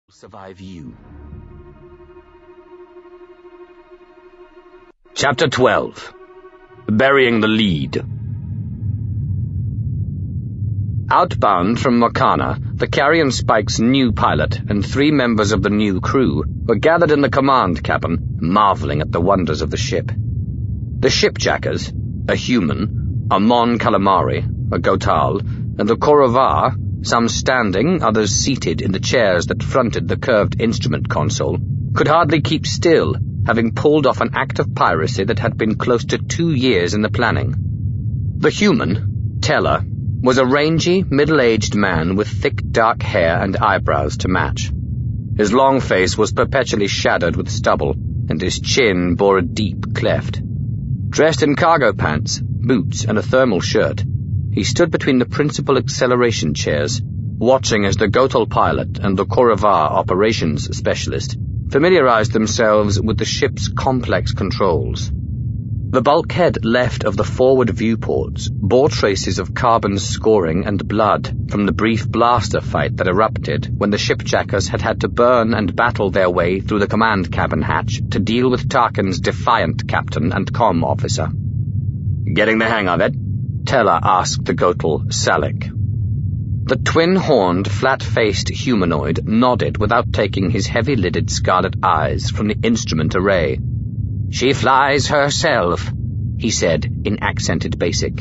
Survive you. Chapter 12. Burying the Lead. Outbound from Mokana, the Carrion Spike's new pilot and 3 members of the new crew were gathered in the command cabin, marveling at the wonders of the ship. The shipjackers, a human, a Mon Calamari, a Gotal, and a Korovar, some standing, others seated in the chairs that fronted the curved instrument console, could hardly keep still, having pulled off an act of piracy that had been close to 2 years in the planning. The human, Teller, was a rangy, middle-aged man with thick dark hair and eyebrows to match. His long face was perpetually shadowed with stubble, and his chin bore a deep cleft. Dressed in cargo pants, boots, and a thermal shirt, he stood between the principal acceleration chairs, watching as the Gotal pilot and the Korovar operations specialist familiarized themselves with the ship's complex controls. The bulkhead left of the forward viewports bore traces of carbon scoring and blood from the brief blaster fight that erupted when the shipjackers had to burn and battle their way through the command cabin hatch to deal with Tarkin's defiant captain and comm officer. "Getting the hang of it?" Teller asked the Gotal, Salik. The twin-horned, flat-faced humanoid nodded without taking his heavy-lidded scarlet eyes from the instrument array. "She flies herself," he said in accented basic.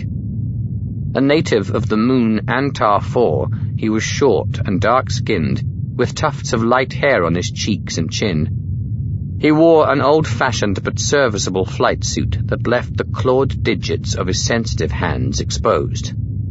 A native of the moon Antar 4, he was short and dark-skinned, with tufts of light hair on his cheeks and chin. He wore an old-fashioned but serviceable flight suit that left the clawed digits of his sensitive hands exposed.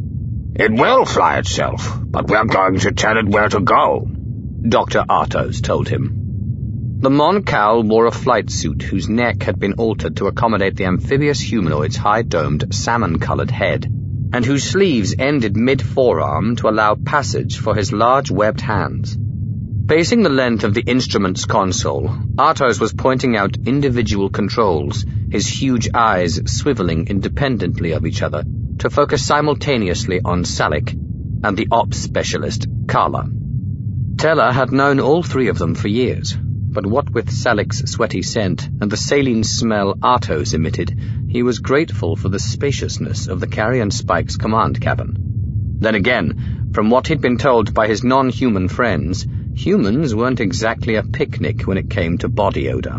"It will fly itself, but we're going to tell it where to go," Dr. Artos told him. The Mon Cal wore a flight suit whose neck had been altered to accommodate the amphibious humanoid's high-domed, salmon-colored head, and whose sleeves ended mid-forearm to allow passage for his large webbed hands. Pacing the length of the instrument's console, Artos was pointing out individual controls, his huge eyes swiveling independently of each other to focus simultaneously on Salik and the ops specialist, Kala. Teller had known all 3 of them for years, but what with Salik's sweaty scent and the saline smell Artos emitted, he was grateful for the spaciousness of the Carrion Spike's command cabin. Then again, from what he'd been told by his non-human friends, humans weren't exactly a picnic when it came to body odor.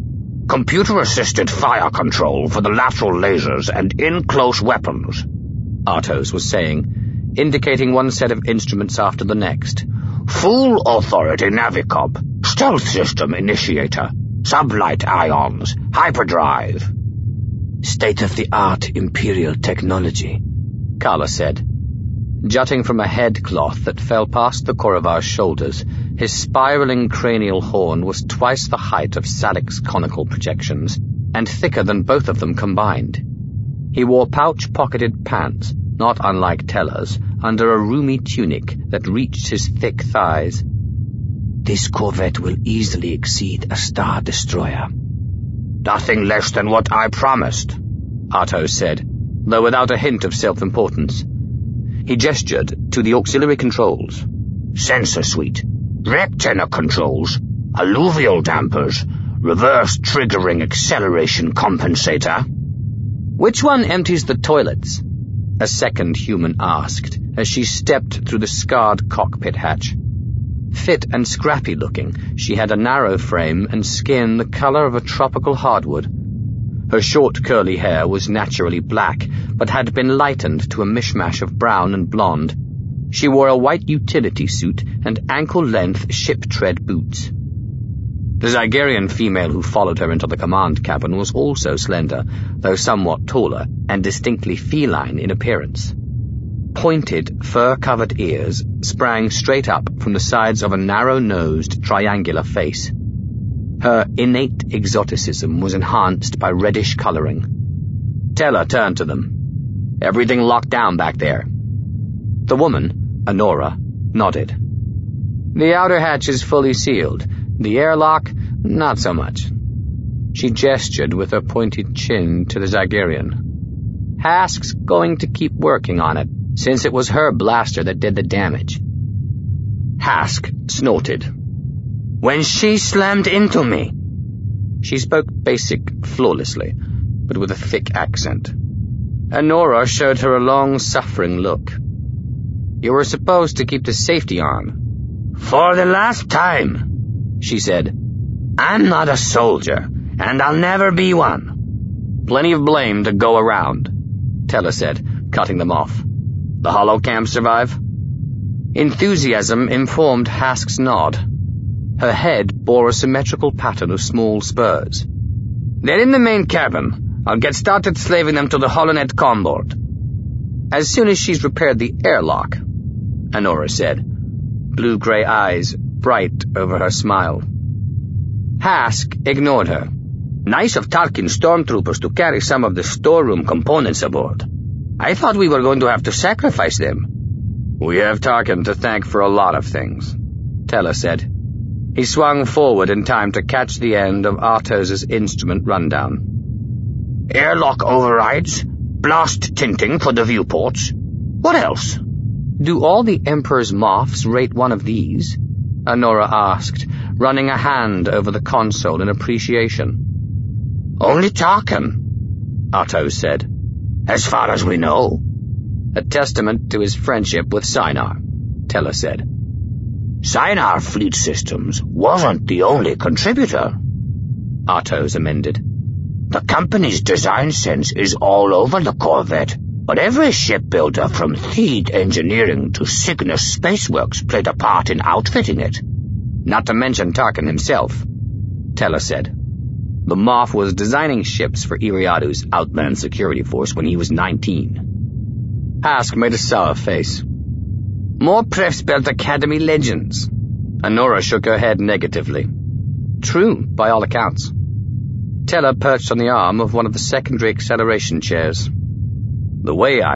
"Computer-assisted fire control for the lateral lasers and in-close weapons," Artos was saying, indicating one set of instruments after the next. "Full authority Navicom, stealth system initiator, sublight ions, hyperdrive." "State-of-the-art Imperial technology," Kala said. Jutting from a headcloth that fell past the Korovar's shoulders, his spiraling cranial horn was twice the height of Salik's conical projections, and thicker than both of them combined. He wore pouch-pocketed pants, not unlike Teller's, under a roomy tunic that reached his thick thighs. "This corvette will easily exceed a Star Destroyer." "Nothing less than what I promised," Artos said, though without a hint of self-importance. He gestured to the auxiliary controls. "Sensor suite, rectenna controls, alluvial dampers, reverse triggering acceleration compensator." "Which one empties the toilets?" a second human asked as she stepped through the scarred cockpit hatch. Fit and scrappy-looking, she had a narrow frame and skin the color of a tropical hardwood. Her short curly hair was naturally black, but had been lightened to a mishmash of brown and blonde. She wore a white utility suit and ankle-length ship-tread boots. The Zygerian female who followed her into the command cabin was also slender, though somewhat taller, and distinctly feline in appearance. Pointed, fur-covered ears sprang straight up from the sides of a narrow-nosed, triangular face. Her innate exoticism was enhanced by reddish coloring. Teller turned to them. "Everything locked down back there?" The woman, Honora, nodded. "The outer hatch is fully sealed. The airlock, not so much." She gestured with her pointed chin to the Zygerian. "Hask's going to keep working on it, since it was her blaster that did the damage." Hask snorted. When she slammed into me." She spoke basic flawlessly, but with a thick accent. Anora showed her a long, suffering look. "You were supposed to keep the safety on." "For the last time," she said. "I'm not a soldier, and I'll never be one." "Plenty of blame to go around," Tella said, cutting them off. "The holocam survive?" Enthusiasm informed Hask's nod. Her head bore a symmetrical pattern of small spurs. "They're in the main cabin. I'll get started slaving them to the Holonet comboard." "As soon as she's repaired the airlock," Anora said, blue-gray eyes bright over her smile. Hask ignored her. "Nice of Tarkin stormtroopers to carry some of the storeroom components aboard. I thought we were going to have to sacrifice them." "We have Tarkin to thank for a lot of things," Tella said. He swung forward in time to catch the end of Artos's instrument rundown. "Airlock overrides, blast tinting for the viewports. What else?" "Do all the Emperor's Moffs rate one of these?" Anora asked, running a hand over the console in appreciation. "Only Tarkin," Artos said. "As far as we know." "A testament to his friendship with Sinar," Tella said. "Sinar Fleet Systems wasn't the only contributor," Artos amended. "The company's design sense is all over the Corvette, but every shipbuilder from Theed Engineering to Cygnus Spaceworks played a part in outfitting it." "Not to mention Tarkin himself," Tella said. The Moff was designing ships for Iriadu's outmanned security force when he was 19. Hask made a sour face. "More Prefspelt Academy legends." Anora shook her head negatively. "True, by all accounts." Tella perched on the arm of one of the secondary acceleration chairs. "The way I